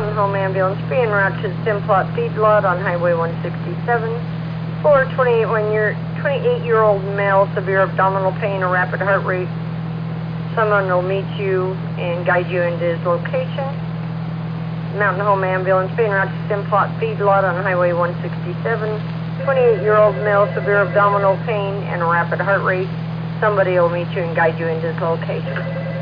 Mountain Home Ambulance, being route to Simplot Feedlot on Highway 167 for 28-year-old male, severe abdominal pain, a rapid heart rate. Someone will meet you and guide you into his location. Mountain Home Ambulance, being route to Simplot Feedlot on Highway 167. 28-year-old male, severe abdominal pain and a rapid heart rate. Somebody will meet you and guide you into his location.